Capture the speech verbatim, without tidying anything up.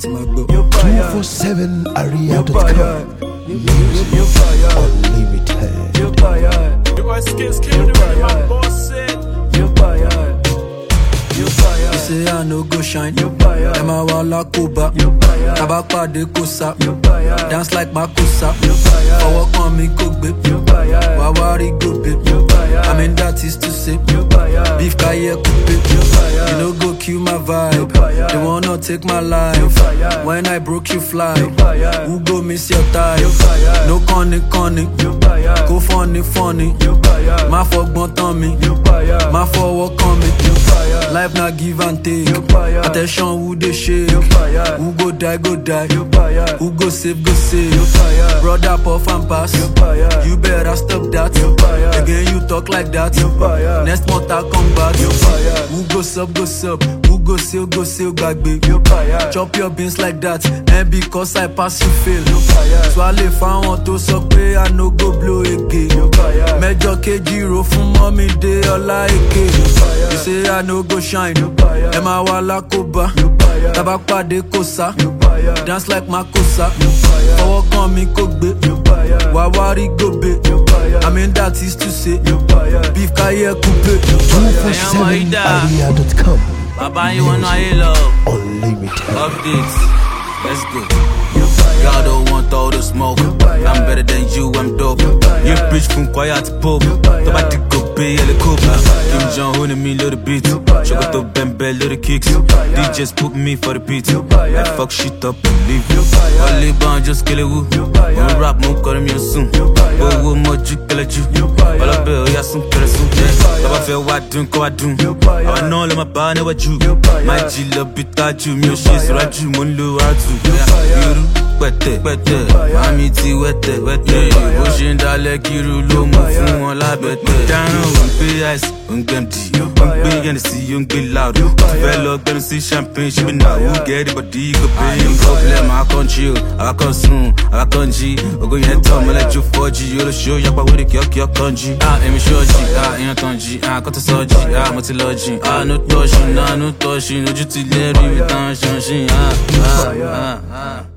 tí máa gbọ́. two four seven aria dot com. Music unlimited. Your skills came to me, my boss said. You say I no go shine. Emma wala koba. Tabak pade kosa. Dance like Makusa. Forward on me cook babe. Wawari go babe. I mean that is to say. Beef kaye coupe. You no go kill my vibe. They wanna take my life. When I broke you fly. Who go miss your type? No conny conny. Go funny funny. My fuck bont on me. My forward on me. Life not give and take. Attention who they shake. Who go die, go die. Who go save, go save. Brother puff and pass. You better stop that. Again you talk like that. Next month I come back. Who go sub, go sub. Who go sail, go sail back, babe. Chop your beans like that. And because I pass you fail. Swallow found to so pay I no go blow again. Major K G from mommy day all like it. You say I no go shine. Emma wala koba. Tabak pade kosa. Dance like Makusa. Forward on me cook babe. Wawari go babe. I mean that is to say. Beef kaye coupe. two four seven aria dot com. Baba, you wanna hear love? Unlimited. Updates. Let's go. Y'all don't want all the smoke. I'm better than you, I'm dope. You preach from quiet to pop. Nobody go pay a coupe. Kim Jong-un and me little beat. Choco to Bembe little kicks. D Js put me for the beat. I fuck shit up and leave. Only bond just kill it woo. One rap mo call him soon. But wo mo ju kill it you. All up bill, yeah, some kill it soon. Baba feel what doing, go I do. I know let my bar never you. My G love bit that you. Me shit so I do. Mon lo I do. Wete, wete, mami ti wete, wete. Bó ṣe ń dalẹ̀ kiri ló mú fún wọn lábẹ́tẹ̀. Dáná ò ń gbé ice, ò ń gbẹ̀mdì, ò ń gbé Hennessy, ò ń gbé loud. Fẹ́ lọ gbẹ́nu sí champagne, ṣe bí náà who get it body go pay. No problem, I can chill, I can soon, I can jí. Ogo yẹn tán, mo lẹ́jọ́ four G, olóṣó yapa wéde kíọ́kíọ́ kan jí. Ah, èmi ṣọ́ọ̀jì, ah, èèyàn tán jí, ah, kọ́tà sọ́ọ̀jì, ah, mo ti lọ jìn. Ah, no touching, ah, no touching, ojú ti lẹ́rìí, ìtàn ṣanṣin, ah, ah, ah, ah.